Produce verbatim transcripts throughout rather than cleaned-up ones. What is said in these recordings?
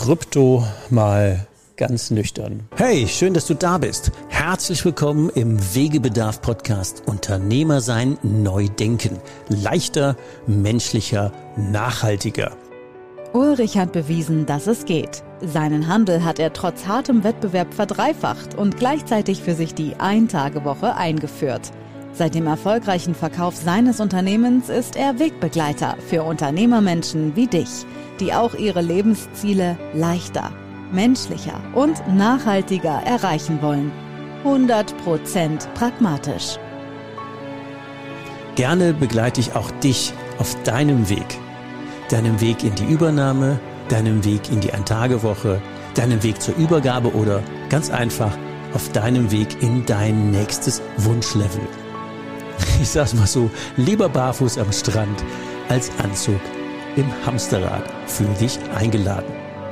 Krypto mal ganz nüchtern. Hey, schön, dass du da bist. Herzlich willkommen im Wegebedarf-Podcast Unternehmer sein, neu denken. Leichter, menschlicher, nachhaltiger. Ulrich hat bewiesen, dass es geht. Seinen Handel hat er trotz hartem Wettbewerb verdreifacht und gleichzeitig für sich die Ein-Tage-Woche eingeführt. Seit dem erfolgreichen Verkauf seines Unternehmens ist er Wegbegleiter für Unternehmermenschen wie dich, die auch ihre Lebensziele leichter, menschlicher und nachhaltiger erreichen wollen. hundert Prozent pragmatisch. Gerne begleite ich auch dich auf deinem Weg. Deinem Weg in die Übernahme, deinem Weg in die Ein-Tage-Woche, deinem Weg zur Übergabe oder ganz einfach auf deinem Weg in dein nächstes Wunschlevel. Ich sag's mal so, lieber barfuß am Strand als Anzug im Hamsterrad. Fühl dich eingeladen.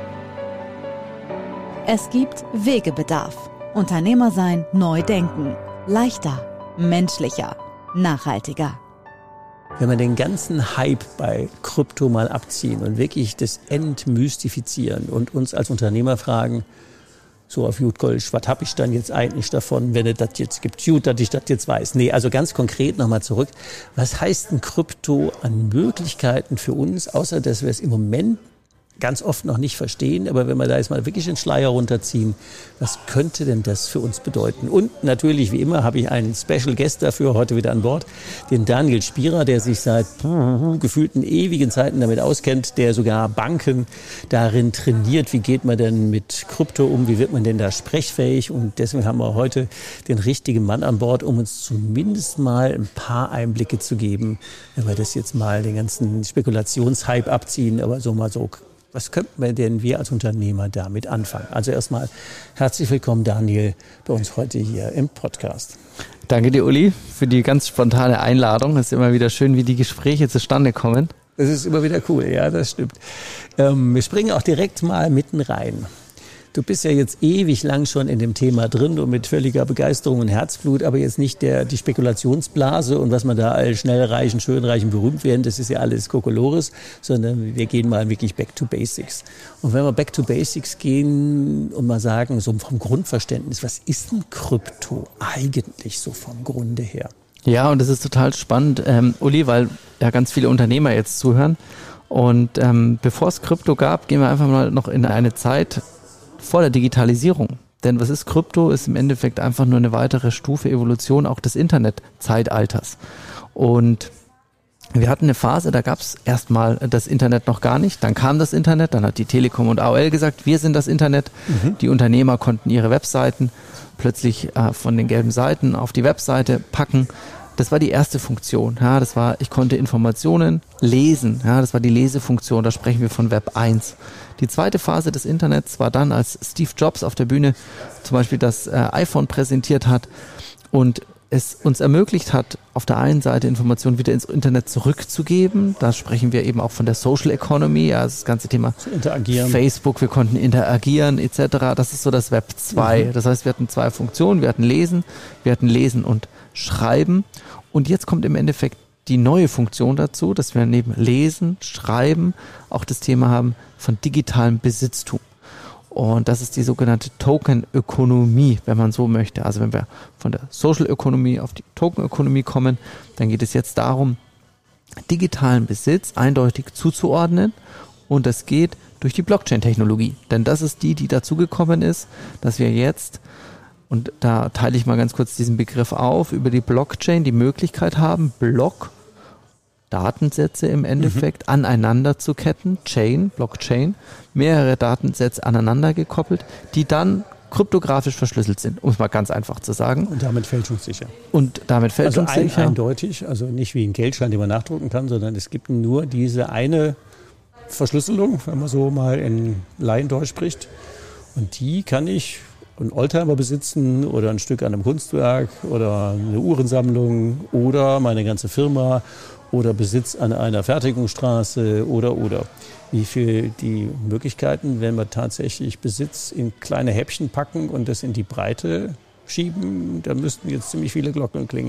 Es gibt Wegebedarf. Unternehmer sein, neu denken. Leichter, menschlicher, nachhaltiger. Wenn wir den ganzen Hype bei Krypto mal abziehen und wirklich das entmystifizieren und uns als Unternehmer fragen, so auf gut Gold, was habe ich dann jetzt eigentlich davon, wenn es das jetzt gibt, gut, dass ich das jetzt weiß. Nee, also ganz konkret nochmal zurück. Was heißt ein Krypto an Möglichkeiten für uns, außer dass wir es im Moment ganz oft noch nicht verstehen, aber wenn wir da jetzt mal wirklich den Schleier runterziehen, was könnte denn das für uns bedeuten? Und natürlich, wie immer, habe ich einen Special Guest dafür heute wieder an Bord, den Daniel Spierer, der sich seit gefühlten ewigen Zeiten damit auskennt, der sogar Banken darin trainiert, wie geht man denn mit Krypto um, wie wird man denn da sprechfähig, und deswegen haben wir heute den richtigen Mann an Bord, um uns zumindest mal ein paar Einblicke zu geben, wenn wir das jetzt mal den ganzen Spekulationshype abziehen, aber so mal so. Was könnten wir denn wir als Unternehmer damit anfangen? Also erstmal herzlich willkommen, Daniel, bei uns heute hier im Podcast. Danke dir, Uli, für die ganz spontane Einladung. Es ist immer wieder schön, wie die Gespräche zustande kommen. Das ist immer wieder cool, ja, das stimmt. Ähm, wir springen auch direkt mal mitten rein. Du bist ja jetzt ewig lang schon in dem Thema drin und mit völliger Begeisterung und Herzblut, aber jetzt nicht der, die Spekulationsblase und was man da all schnell reichen, schön reichen, berühmt werden, das ist ja alles Kokolores, sondern wir gehen mal wirklich back to basics. Und wenn wir back to basics gehen und mal sagen, so vom Grundverständnis, was ist denn Krypto eigentlich so vom Grunde her? Ja, und das ist total spannend, ähm, Uli, weil ja ganz viele Unternehmer jetzt zuhören. Und ähm, bevor es Krypto gab, gehen wir einfach mal noch in eine Zeit vor der Digitalisierung. Denn was ist Krypto? Ist im Endeffekt einfach nur eine weitere Stufe, Evolution auch des Internetzeitalters. Und wir hatten eine Phase, da gab es erstmal das Internet noch gar nicht. Dann kam das Internet, dann hat die Telekom und A O L gesagt, wir sind das Internet. Mhm. Die Unternehmer konnten ihre Webseiten plötzlich äh, von den gelben Seiten auf die Webseite packen. Das war die erste Funktion. Ja, das war, ich konnte Informationen lesen. Ja, das war die Lesefunktion. Da sprechen wir von Web eins. Die zweite Phase des Internets war dann, als Steve Jobs auf der Bühne zum Beispiel das äh, iPhone präsentiert hat und es uns ermöglicht hat, auf der einen Seite Informationen wieder ins Internet zurückzugeben. Da sprechen wir eben auch von der Social Economy, also das ganze Thema interagieren. Facebook, wir konnten interagieren et cetera. Das ist so das Web zwei. Mhm. Das heißt, wir hatten zwei Funktionen. Wir hatten Lesen, wir hatten Lesen und Schreiben. Und jetzt kommt im Endeffekt die neue Funktion dazu, dass wir neben Lesen, Schreiben auch das Thema haben von digitalem Besitztum. Und das ist die sogenannte Tokenökonomie, wenn man so möchte. Also wenn wir von der Social Ökonomie auf die Tokenökonomie kommen, dann geht es jetzt darum, digitalen Besitz eindeutig zuzuordnen. Und das geht durch die Blockchain-Technologie. Denn das ist die, die dazugekommen ist, dass wir jetzt, und da teile ich mal ganz kurz diesen Begriff auf, über die Blockchain die Möglichkeit haben, Block, Datensätze im Endeffekt mhm. aneinander zu ketten, Chain, Blockchain, mehrere Datensätze aneinander gekoppelt, die dann kryptografisch verschlüsselt sind, um es mal ganz einfach zu sagen. Und damit fälschungssicher. Und damit fälschungssicher. Also ein, eindeutig, also nicht wie ein Geldschein, den man nachdrucken kann, sondern es gibt nur diese eine Verschlüsselung, wenn man so mal in Laiendeutsch spricht. Und die kann ich einen Oldtimer besitzen oder ein Stück an einem Kunstwerk oder eine Uhrensammlung oder meine ganze Firma oder Besitz an einer Fertigungsstraße oder, oder. Wie viel die Möglichkeiten, wenn wir tatsächlich Besitz in kleine Häppchen packen und das in die Breite schieben, da müssten jetzt ziemlich viele Glocken klingeln.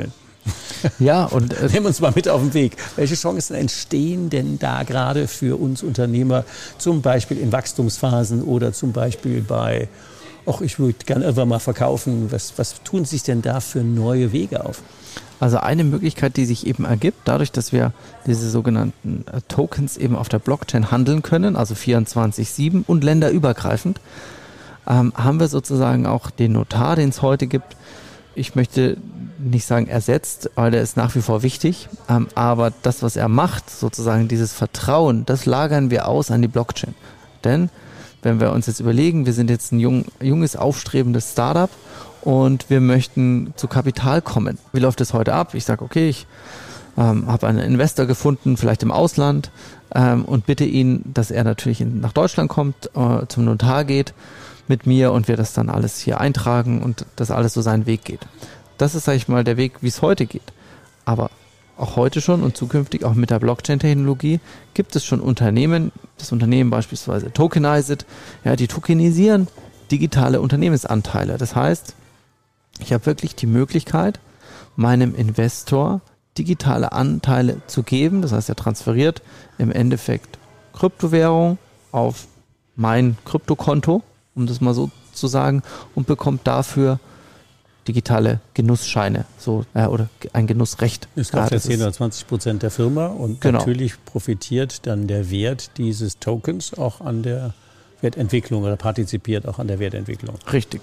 Ja, und äh, nehmen uns mal mit auf den Weg. Welche Chancen entstehen denn da gerade für uns Unternehmer, zum Beispiel in Wachstumsphasen oder zum Beispiel bei, ach, ich würde gerne irgendwann mal verkaufen. Was, was tun sich denn da für neue Wege auf? Also eine Möglichkeit, die sich eben ergibt, dadurch, dass wir diese sogenannten Tokens eben auf der Blockchain handeln können, also vierundzwanzig sieben und länderübergreifend, ähm, haben wir sozusagen auch den Notar, den es heute gibt. Ich möchte nicht sagen ersetzt, weil der ist nach wie vor wichtig, ähm, aber das, was er macht, sozusagen dieses Vertrauen, das lagern wir aus an die Blockchain. Denn wenn wir uns jetzt überlegen, wir sind jetzt ein jung, junges, aufstrebendes Startup und wir möchten zu Kapital kommen. Wie läuft das heute ab? Ich sage, okay, ich ähm, habe einen Investor gefunden, vielleicht im Ausland, ähm, und bitte ihn, dass er natürlich in, nach Deutschland kommt, äh, zum Notar geht mit mir und wir das dann alles hier eintragen und das alles so seinen Weg geht. Das ist, sage ich mal, der Weg, wie es heute geht. Aber auch heute schon und zukünftig auch mit der Blockchain-Technologie gibt es schon Unternehmen, das Unternehmen beispielsweise Tokenized, ja, die tokenisieren digitale Unternehmensanteile. Das heißt, ich habe wirklich die Möglichkeit, meinem Investor digitale Anteile zu geben. Das heißt, er transferiert im Endeffekt Kryptowährung auf mein Kryptokonto, um das mal so zu sagen, und bekommt dafür digitale Genussscheine, so äh, oder ein Genussrecht. Es kauft ja zehn oder zwanzig Prozent der Firma und genau. Natürlich profitiert dann der Wert dieses Tokens auch an der Wertentwicklung oder partizipiert auch an der Wertentwicklung. Richtig.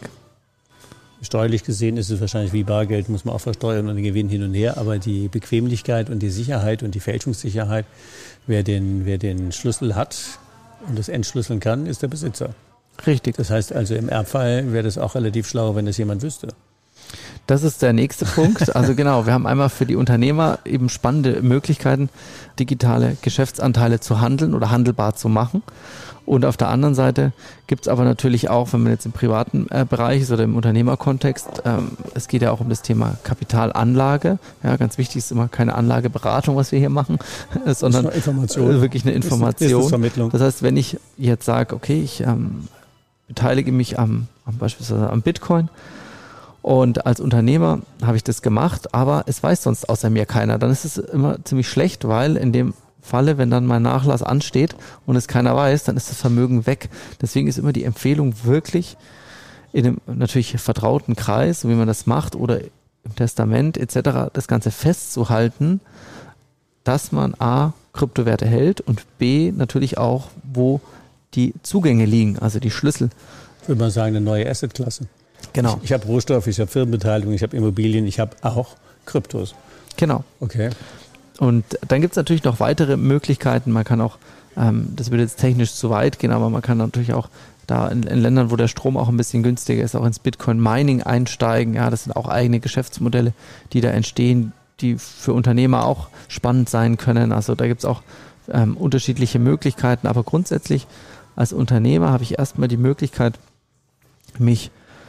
Steuerlich gesehen ist es wahrscheinlich wie Bargeld, muss man auch versteuern und den Gewinn hin und her, aber die Bequemlichkeit und die Sicherheit und die Fälschungssicherheit, wer den, wer den Schlüssel hat und das entschlüsseln kann, ist der Besitzer. Richtig. Das heißt also im Erbfall wäre das auch relativ schlau, wenn das jemand wüsste. Das ist der nächste Punkt. Also genau, wir haben einmal für die Unternehmer eben spannende Möglichkeiten, digitale Geschäftsanteile zu handeln oder handelbar zu machen. Und auf der anderen Seite gibt es aber natürlich auch, wenn man jetzt im privaten äh, Bereich ist oder im Unternehmerkontext, ähm, es geht ja auch um das Thema Kapitalanlage. Ja, ganz wichtig ist immer keine Anlageberatung, was wir hier machen, sondern eine Information. wirklich eine Information. Vermittlung. Das heißt, wenn ich jetzt sage, okay, ich ähm, beteilige mich am, am beispielsweise am Bitcoin, und als Unternehmer habe ich das gemacht, aber es weiß sonst außer mir keiner. Dann ist es immer ziemlich schlecht, weil in dem Falle, wenn dann mein Nachlass ansteht und es keiner weiß, dann ist das Vermögen weg. Deswegen ist immer die Empfehlung wirklich in einem natürlich vertrauten Kreis, so wie man das macht, oder im Testament et cetera, das Ganze festzuhalten, dass man A, Kryptowerte hält und B, natürlich auch, wo die Zugänge liegen, also die Schlüssel. Ich würde mal sagen, eine neue Assetklasse. Genau. Ich, ich habe Rohstoff, ich habe Firmenbeteiligung, ich habe Immobilien, ich habe auch Kryptos. Genau. Okay. Und dann gibt es natürlich noch weitere Möglichkeiten. Man kann auch, ähm, das würde jetzt technisch zu weit gehen, aber man kann natürlich auch da in, in Ländern, wo der Strom auch ein bisschen günstiger ist, auch ins Bitcoin-Mining einsteigen. Ja, das sind auch eigene Geschäftsmodelle, die da entstehen, die für Unternehmer auch spannend sein können. Also da gibt es auch ähm, unterschiedliche Möglichkeiten. Aber grundsätzlich als Unternehmer habe ich erstmal die Möglichkeit, mich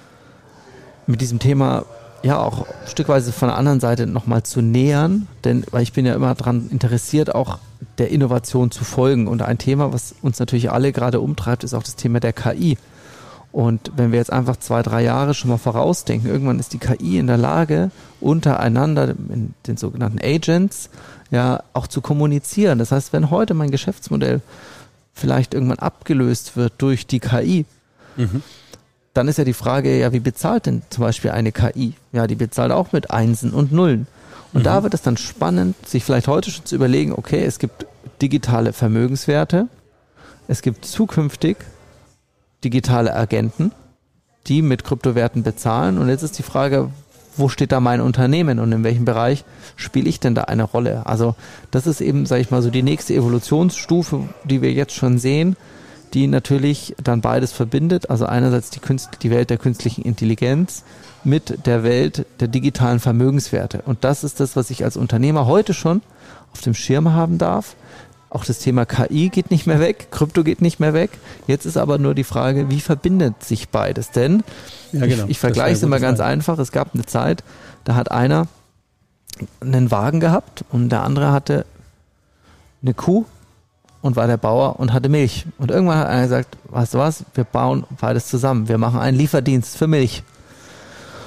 mit diesem Thema ja auch stückweise von der anderen Seite nochmal zu nähern, denn weil ich bin ja immer daran interessiert, auch der Innovation zu folgen. Und ein Thema, was uns natürlich alle gerade umtreibt, ist auch das Thema der K I. Und wenn wir jetzt einfach zwei, drei Jahre schon mal vorausdenken, irgendwann ist die K I in der Lage, untereinander, in den sogenannten Agents, ja auch zu kommunizieren. Das heißt, wenn heute mein Geschäftsmodell vielleicht irgendwann abgelöst wird durch die K I, mhm. dann ist ja die Frage, ja, wie bezahlt denn zum Beispiel eine K I? Ja, die bezahlt auch mit Einsen und Nullen. Und mhm. da wird es dann spannend, sich vielleicht heute schon zu überlegen, okay, es gibt digitale Vermögenswerte, es gibt zukünftig digitale Agenten, die mit Kryptowerten bezahlen. Und jetzt ist die Frage, wo steht da mein Unternehmen und in welchem Bereich spiele ich denn da eine Rolle? Also das ist eben, sage ich mal, so die nächste Evolutionsstufe, die wir jetzt schon sehen, die natürlich dann beides verbindet, also einerseits die, Künst, die Welt der künstlichen Intelligenz mit der Welt der digitalen Vermögenswerte. Und das ist das, was ich als Unternehmer heute schon auf dem Schirm haben darf. Auch das Thema K I geht nicht mehr weg, Krypto geht nicht mehr weg. Jetzt ist aber nur die Frage, wie verbindet sich beides? Denn ja, genau. ich, ich vergleiche es immer ganz Frage. einfach. Es gab eine Zeit, da hat einer einen Wagen gehabt und der andere hatte eine Kuh und war der Bauer und hatte Milch. Und irgendwann hat einer gesagt, weißt du was, wir bauen beides zusammen. Wir machen einen Lieferdienst für Milch.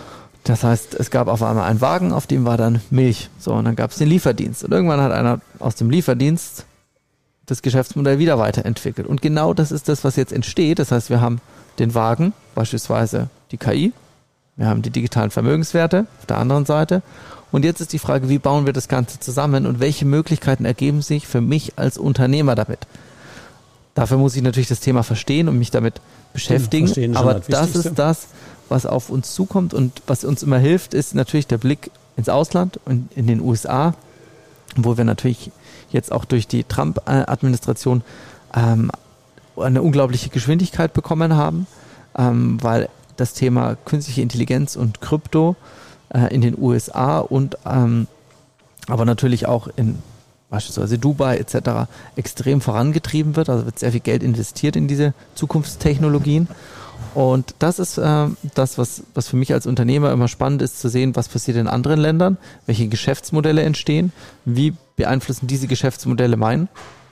Das heißt, es gab auf einmal einen Wagen, auf dem war dann Milch. So, und dann gab es den Lieferdienst. Und irgendwann hat einer aus dem Lieferdienst das Geschäftsmodell wieder weiterentwickelt. Und genau das ist das, was jetzt entsteht. Das heißt, wir haben den Wagen, beispielsweise die K I, wir haben die digitalen Vermögenswerte auf der anderen Seite. Und jetzt ist die Frage, wie bauen wir das Ganze zusammen und welche Möglichkeiten ergeben sich für mich als Unternehmer damit? Dafür muss ich natürlich das Thema verstehen und mich damit beschäftigen. Verstehen aber das ist das, was auf uns zukommt und was uns immer hilft, ist natürlich der Blick ins Ausland und in den U S A, wo wir natürlich jetzt auch durch die Trump-Administration ähm, eine unglaubliche Geschwindigkeit bekommen haben, ähm, weil das Thema künstliche Intelligenz und Krypto äh, in den U S A und ähm, aber natürlich auch in beispielsweise Dubai et cetera extrem vorangetrieben wird. Also wird sehr viel Geld investiert in diese Zukunftstechnologien. Und das ist äh, das, was, was für mich als Unternehmer immer spannend ist, zu sehen, was passiert in anderen Ländern, welche Geschäftsmodelle entstehen, wie beeinflussen diese Geschäftsmodelle mein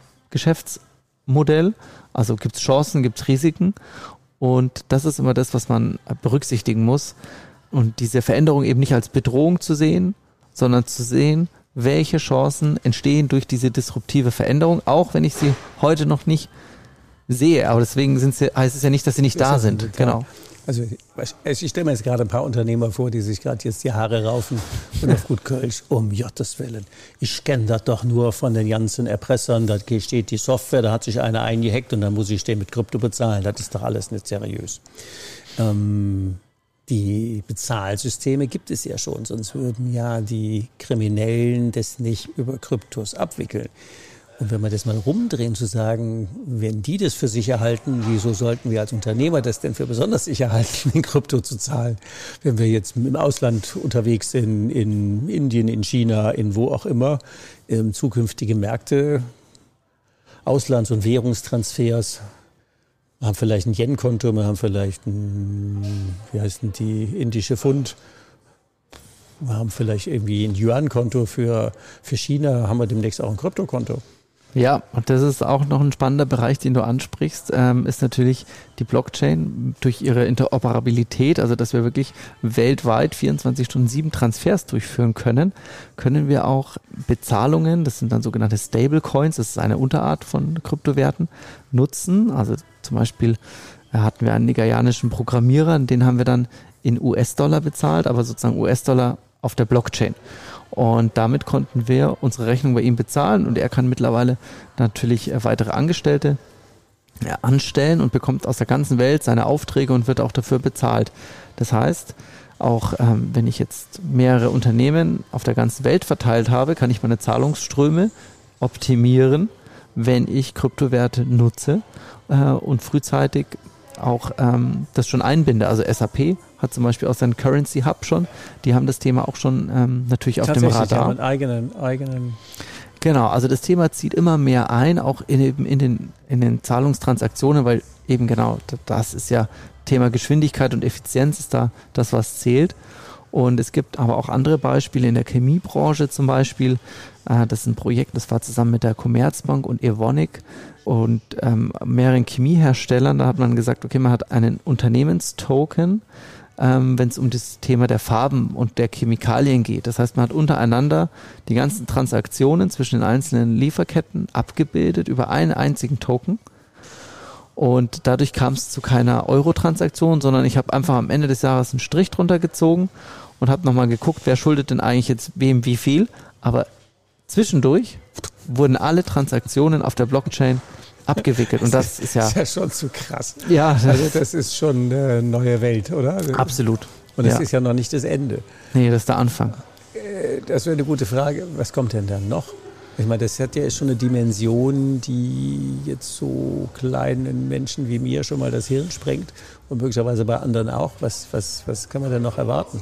Geschäftsmodell, also gibt es Chancen, gibt es Risiken und das ist immer das, was man berücksichtigen muss und diese Veränderung eben nicht als Bedrohung zu sehen, sondern zu sehen, welche Chancen entstehen durch diese disruptive Veränderung, auch wenn ich sie heute noch nicht sehe, aber deswegen sind sie, heißt es ja nicht, dass sie nicht da sind. Genau. Also ich stelle mir jetzt gerade ein paar Unternehmer vor, die sich gerade jetzt die Haare raufen und auf gut Kölsch, um Gottes Willen. Ich kenne das doch nur von den ganzen Erpressern, da steht die Software, da hat sich einer eingehackt und dann muss ich den mit Krypto bezahlen. Das ist doch alles nicht seriös. Ähm, die Bezahlsysteme gibt es ja schon, sonst würden ja die Kriminellen das nicht über Kryptos abwickeln. Und wenn wir das mal rumdrehen, zu sagen, wenn die das für sicher halten, wieso sollten wir als Unternehmer das denn für besonders sicher halten, in Krypto zu zahlen? Wenn wir jetzt im Ausland unterwegs sind, in Indien, in China, in wo auch immer, ähm, zukünftige Märkte, Auslands- und Währungstransfers, wir haben vielleicht ein Yen-Konto, wir haben vielleicht ein, wie heißt denn die, indische Pfund, wir haben vielleicht irgendwie ein Yuan-Konto für, für China, haben wir demnächst auch ein Kryptokonto. Ja, und das ist auch noch ein spannender Bereich, den du ansprichst, ähm, ist natürlich die Blockchain durch ihre Interoperabilität, also dass wir wirklich weltweit vierundzwanzig Stunden sieben Transfers durchführen können, können wir auch Bezahlungen, das sind dann sogenannte Stablecoins, das ist eine Unterart von Kryptowerten, nutzen. Also zum Beispiel hatten wir einen nigerianischen Programmierer, den haben wir dann in U S-Dollar bezahlt, aber sozusagen U S-Dollar auf der Blockchain. Und damit konnten wir unsere Rechnung bei ihm bezahlen und er kann mittlerweile natürlich weitere Angestellte anstellen und bekommt aus der ganzen Welt seine Aufträge und wird auch dafür bezahlt. Das heißt, auch ähm, wenn ich jetzt mehrere Unternehmen auf der ganzen Welt verteilt habe, kann ich meine Zahlungsströme optimieren, wenn ich Kryptowerte nutze äh, und frühzeitig auch ähm, das schon einbinde. Also S A P hat zum Beispiel auch seinen Currency Hub schon. Die haben das Thema auch schon ähm, natürlich auf dem Radar. Die haben einen eigenen, eigenen. Genau, also das Thema zieht immer mehr ein, auch in, eben in, den, in den Zahlungstransaktionen, weil eben genau das ist ja Thema Geschwindigkeit und Effizienz ist da das, was zählt. Und es gibt aber auch andere Beispiele in der Chemiebranche zum Beispiel. Äh, das ist ein Projekt, das war zusammen mit der Commerzbank und Evonik und ähm, mehreren Chemieherstellern. Da hat man gesagt, okay, man hat einen Unternehmenstoken, ähm, wenn es um das Thema der Farben und der Chemikalien geht. Das heißt, man hat untereinander die ganzen Transaktionen zwischen den einzelnen Lieferketten abgebildet über einen einzigen Token. Und dadurch kam es zu keiner Euro-Transaktion, sondern ich habe einfach am Ende des Jahres einen Strich drunter gezogen und habe nochmal geguckt, wer schuldet denn eigentlich jetzt wem wie viel. Aber zwischendurch wurden alle Transaktionen auf der Blockchain abgewickelt. Und das ist ja... Das ist ja schon zu krass. Ja. Also das ist schon eine neue Welt, oder? Absolut. Und das ja. ist ja noch nicht das Ende. Nee, das ist der Anfang. Das wäre eine gute Frage. Was kommt denn dann noch? Ich meine, das hat ja schon eine Dimension, die jetzt so kleinen Menschen wie mir schon mal das Hirn sprengt und möglicherweise bei anderen auch. Was, was, was kann man denn noch erwarten?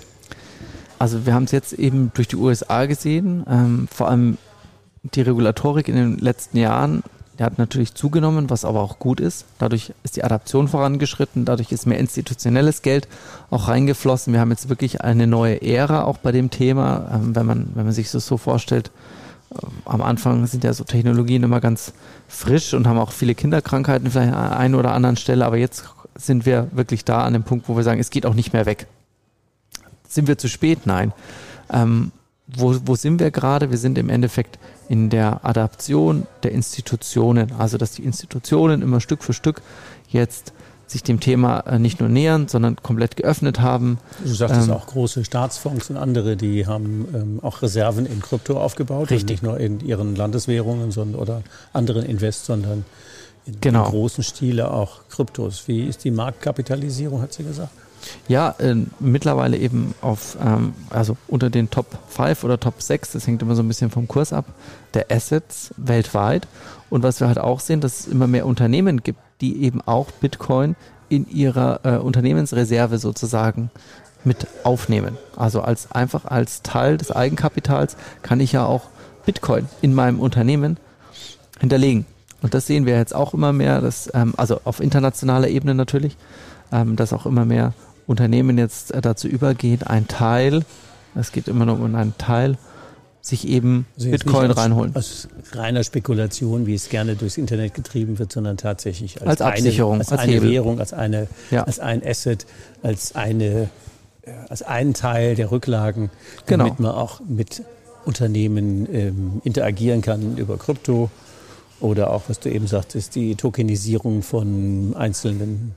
Also wir haben es jetzt eben durch die U S A gesehen, ähm, vor allem die Regulatorik in den letzten Jahren, die hat natürlich zugenommen, was aber auch gut ist. Dadurch ist die Adaption vorangeschritten, dadurch ist mehr institutionelles Geld auch reingeflossen. Wir haben jetzt wirklich eine neue Ära auch bei dem Thema, ähm, wenn man, wenn man sich das so vorstellt. Am Anfang sind ja so Technologien immer ganz frisch und haben auch viele Kinderkrankheiten vielleicht an einer oder anderen Stelle, aber jetzt sind wir wirklich da an dem Punkt, wo wir sagen, es geht auch nicht mehr weg. sind wir zu spät? Nein. Ähm, wo, wo sind wir gerade? Wir sind im Endeffekt in der Adaption der Institutionen, also dass die Institutionen immer Stück für Stück jetzt sich dem Thema nicht nur nähern, sondern komplett geöffnet haben. Du sagtest ähm, auch große Staatsfonds und andere, die haben ähm, auch Reserven in Krypto aufgebaut. Richtig. Und nicht nur in ihren Landeswährungen sondern, oder anderen Invest, sondern in, genau. in großen Stile auch Kryptos. Wie ist die Marktkapitalisierung, hat sie gesagt? Ja, äh, mittlerweile eben auf, ähm, also unter den Top fünf oder Top sechs, das hängt immer so ein bisschen vom Kurs ab, der Assets weltweit. Und was wir halt auch sehen, dass es immer mehr Unternehmen gibt, die eben auch Bitcoin in ihrer äh, Unternehmensreserve sozusagen mit aufnehmen. Also als einfach als Teil des Eigenkapitals kann ich ja auch Bitcoin in meinem Unternehmen hinterlegen. Und das sehen wir jetzt auch immer mehr, dass, ähm, also auf internationaler Ebene natürlich, ähm, dass auch immer mehr Unternehmen jetzt äh, dazu übergehen, ein Teil, es geht immer nur um einen Teil, sich eben also Bitcoin aus, reinholen. Aus reiner Spekulation, wie es gerne durchs Internet getrieben wird, sondern tatsächlich als, als Absicherung, eine, als, als eine Hebel. Währung, als, eine, ja. als ein Asset, als, eine, als einen Teil der Rücklagen, genau. damit man auch mit Unternehmen ähm, interagieren kann über Krypto oder auch, was du eben sagtest, die Tokenisierung von einzelnen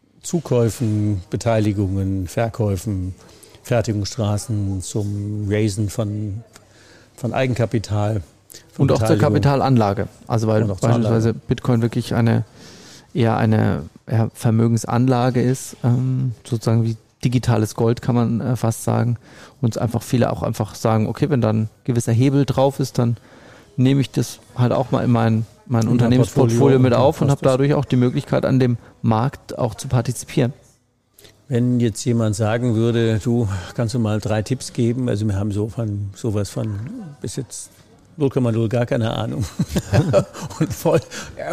Zukäufen, Beteiligungen, Verkäufen, Fertigungsstraßen zum Raisen von von Eigenkapital. Von und auch zur Kapitalanlage. Also weil beispielsweise Anlage. Bitcoin wirklich eine eher eine eher Vermögensanlage ist, ähm, sozusagen wie digitales Gold kann man äh, fast sagen. Und einfach viele auch einfach sagen, okay, wenn dann ein gewisser Hebel drauf ist, dann nehme ich das halt auch mal in mein, mein Unternehmensportfolio mit auf und habe dadurch auch die Möglichkeit, an dem Markt auch zu partizipieren. Wenn jetzt jemand sagen würde, du, kannst du mal drei Tipps geben? Also wir haben so von sowas von bis jetzt null Komma null gar keine Ahnung. Und voll,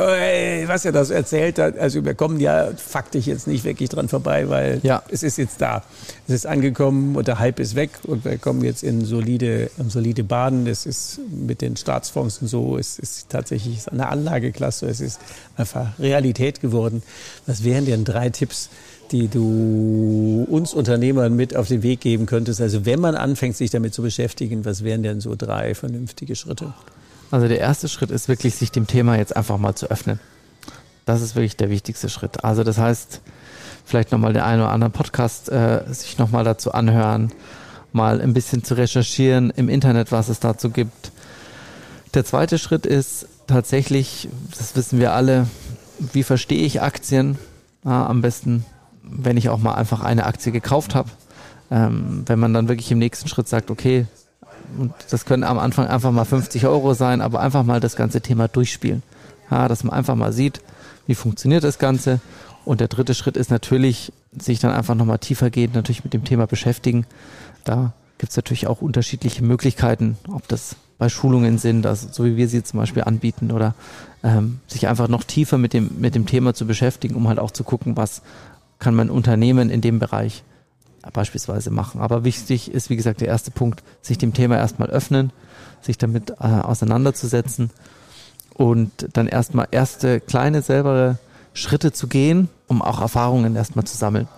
was er das erzählt hat, also wir kommen ja faktisch jetzt nicht wirklich dran vorbei, weil ja. es ist jetzt da. Es ist angekommen und der Hype ist weg und wir kommen jetzt in solide, in solide Bahnen. Das ist mit den Staatsfonds und so, es ist tatsächlich eine Anlageklasse, es ist einfach Realität geworden. Was wären denn drei Tipps, die du uns Unternehmern mit auf den Weg geben könntest? Also wenn man anfängt, sich damit zu beschäftigen, was wären denn so drei vernünftige Schritte? Also der erste Schritt ist wirklich, sich dem Thema jetzt einfach mal zu öffnen. Das ist wirklich der wichtigste Schritt. Also das heißt, vielleicht nochmal den einen oder anderen Podcast äh, sich nochmal dazu anhören, mal ein bisschen zu recherchieren im Internet, was es dazu gibt. Der zweite Schritt ist tatsächlich, das wissen wir alle, wie verstehe ich Aktien? Ja, am besten, wenn ich auch mal einfach eine Aktie gekauft habe. Ähm, wenn man dann wirklich im nächsten Schritt sagt, okay, und das können am Anfang einfach mal fünfzig Euro sein, aber einfach mal das ganze Thema durchspielen. Ja, dass man einfach mal sieht, wie funktioniert das Ganze. Und der dritte Schritt ist natürlich, sich dann einfach nochmal tiefergehend natürlich mit dem Thema beschäftigen. Da gibt es natürlich auch unterschiedliche Möglichkeiten, ob das bei Schulungen sind, also so wie wir sie zum Beispiel anbieten, oder ähm, sich einfach noch tiefer mit dem, mit dem Thema zu beschäftigen, um halt auch zu gucken, was kann mein Unternehmen in dem Bereich beispielsweise machen. Aber wichtig ist, wie gesagt, der erste Punkt, sich dem Thema erstmal öffnen, sich damit äh, auseinanderzusetzen und dann erstmal erste kleine selber Schritte zu gehen, um auch Erfahrungen erstmal zu sammeln.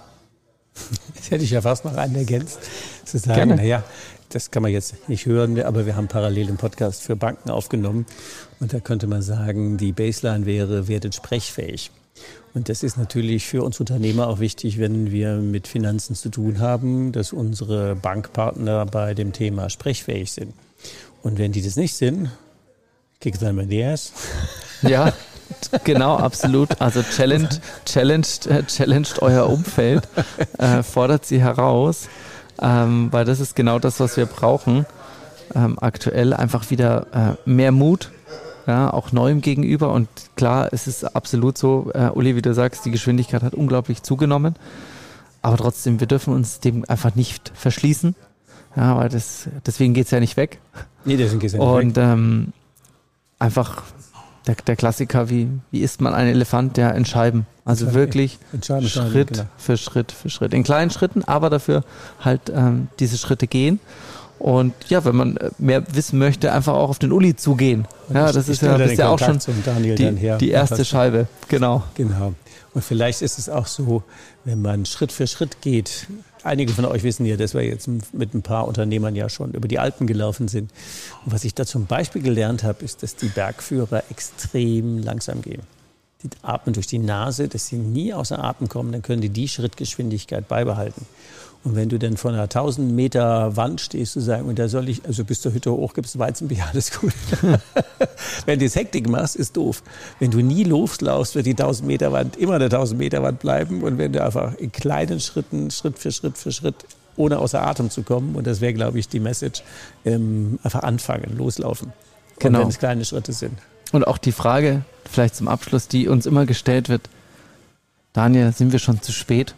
Das hätte ich ja fast noch einen ergänzt, zu sagen, naja, das kann man jetzt nicht hören, aber wir haben parallel einen Podcast für Banken aufgenommen und da könnte man sagen, die Baseline wäre, werdet sprechfähig. Und das ist natürlich für uns Unternehmer auch wichtig, wenn wir mit Finanzen zu tun haben, dass unsere Bankpartner bei dem Thema sprechfähig sind. Und wenn die das nicht sind, kick dann mal die ass. Ja, genau, absolut. Also challenged, challenged, äh, challenged euer Umfeld, äh, fordert sie heraus, ähm, weil das ist genau das, was wir brauchen. Ähm, aktuell einfach wieder äh, mehr Mut. Ja, auch Neuem gegenüber, und klar, es ist absolut so, äh, Uli, wie du sagst, die Geschwindigkeit hat unglaublich zugenommen, aber trotzdem, wir dürfen uns dem einfach nicht verschließen, ja, weil das, deswegen geht es ja nicht weg. Nee, deswegen geht's ja nicht und, weg. Und ähm, einfach der, der Klassiker, wie, wie isst man einen Elefant, der in Scheiben, also Scheiben, wirklich Scheiben, Schritt Scheiben, genau. für Schritt für Schritt, in kleinen Schritten, aber dafür halt ähm, diese Schritte gehen. Und ja, wenn man mehr wissen möchte, einfach auch auf den Uli zugehen. Ja, das ist ja, das ist ja auch schon die, die erste Scheibe. Genau. Genau. Und vielleicht ist es auch so, wenn man Schritt für Schritt geht, Einige von euch wissen ja, dass wir jetzt mit ein paar Unternehmern ja schon über die Alpen gelaufen sind. Und was ich da zum Beispiel gelernt habe, ist, dass die Bergführer extrem langsam gehen. Die atmen durch die Nase, dass sie nie außer Atem kommen, dann können die die Schrittgeschwindigkeit beibehalten. Und wenn du dann vor einer tausend Meter Wand stehst und sagst, und da soll ich, also bis zur Hütte hoch gibt's Weizenbier, alles gut. Wenn du jetzt Hektik machst, ist doof. Wenn du nie loslaufst, wird die tausend Meter Wand immer eine tausend Meter Wand bleiben. Und wenn du einfach in kleinen Schritten, Schritt für Schritt für Schritt, ohne außer Atem zu kommen, und das wäre, glaube ich, die Message, ähm, einfach anfangen, loslaufen. Genau. Und wenn es kleine Schritte sind. Und auch die Frage, vielleicht zum Abschluss, die uns immer gestellt wird, Daniel, sind wir schon zu spät?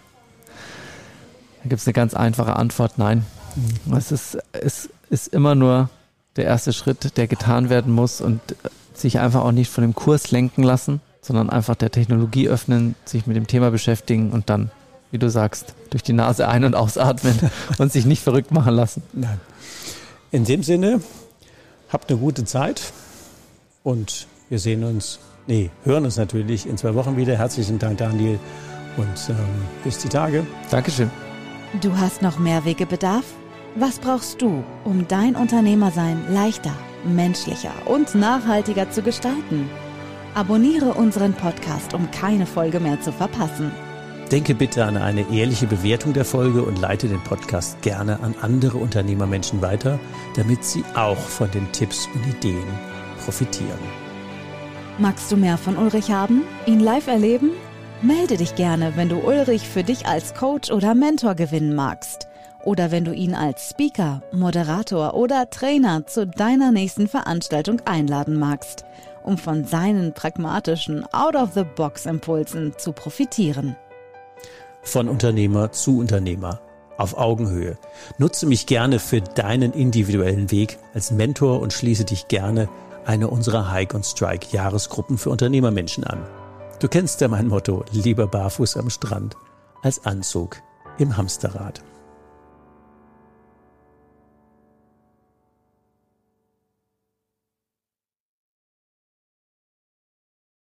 Da gibt es eine ganz einfache Antwort, nein. Mhm. Es ist, es ist immer nur der erste Schritt, der getan werden muss und sich einfach auch nicht von dem Kurs lenken lassen, sondern einfach der Technologie öffnen, sich mit dem Thema beschäftigen und dann, wie du sagst, durch die Nase ein- und ausatmen und sich nicht verrückt machen lassen. Nein. In dem Sinne, habt eine gute Zeit und wir sehen uns, nee, hören uns natürlich in zwei Wochen wieder. Herzlichen Dank, Daniel, und ähm, bis die Tage. Dankeschön. Du hast noch mehr Wegebedarf? Was brauchst du, um dein Unternehmersein leichter, menschlicher und nachhaltiger zu gestalten? Abonniere unseren Podcast, um keine Folge mehr zu verpassen. Denke bitte an eine ehrliche Bewertung der Folge und leite den Podcast gerne an andere Unternehmermenschen weiter, damit sie auch von den Tipps und Ideen profitieren. Magst du mehr von Ulrich haben? Ihn live erleben? Melde dich gerne, wenn du Ulrich für dich als Coach oder Mentor gewinnen magst. Oder wenn du ihn als Speaker, Moderator oder Trainer zu deiner nächsten Veranstaltung einladen magst, um von seinen pragmatischen Out-of-the-Box-Impulsen zu profitieren. Von Unternehmer zu Unternehmer, auf Augenhöhe. Nutze mich gerne für deinen individuellen Weg als Mentor und schließe dich gerne eine unserer Hike und Strike Jahresgruppen für Unternehmermenschen an. Du kennst ja mein Motto, lieber barfuß am Strand als Anzug im Hamsterrad.